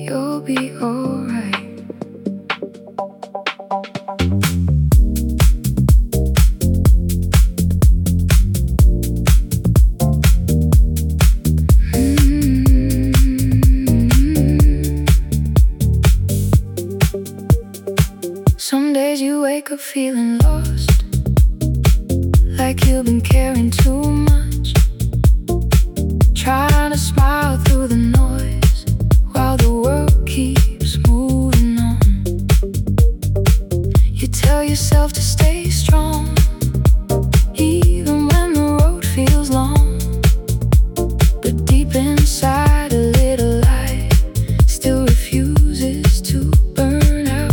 you'll be alright. Some days you wake up feeling lost, like you've been carrying too much, trying to smile through the noise while the world keeps moving on. You tell yourself to stay strong, even when the road feels long. But deep inside, a little light still refuses to burn out.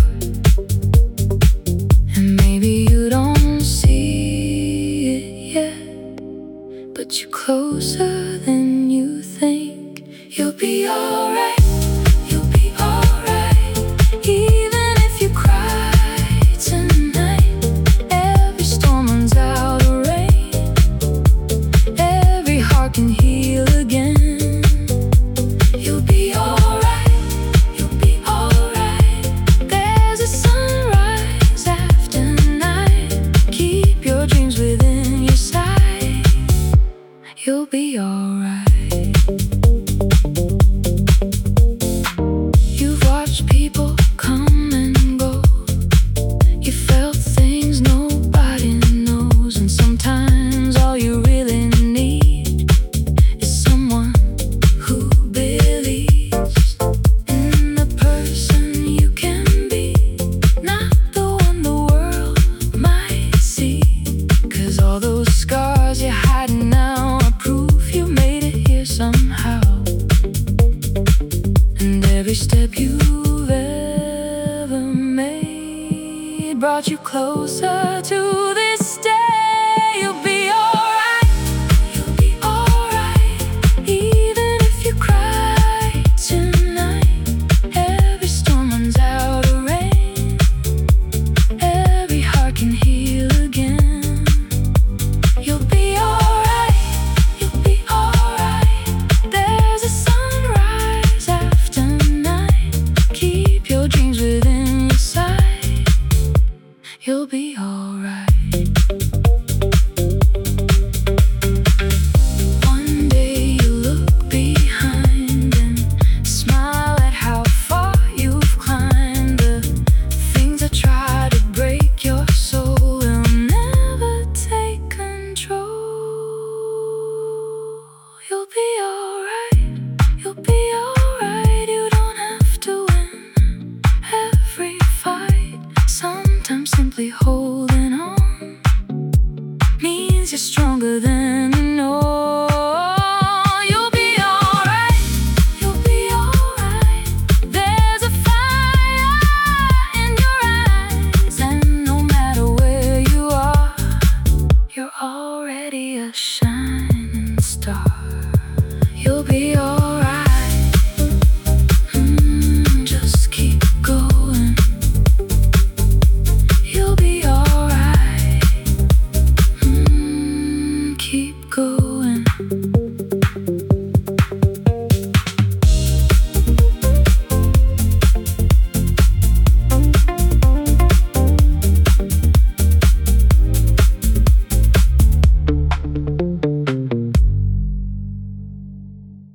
And maybe you don't see it yet, but you're closer than you think. You'll be alright, you'll be alright. Even if you cry tonight, every storm runs out of rain, every heart can heal again. You'll be alright, you'll be alright. There's a sunrise after night. Keep your dreams within your sight. You'll be alright. You've watched people come and go. You felt things nobody knows. And sometimes all you really need is someone who believes in the person you can be, not the one the world might see. 'Cause all those scars you're hiding now are proof you made it here somehow. And every step you've ever made brought you closer to the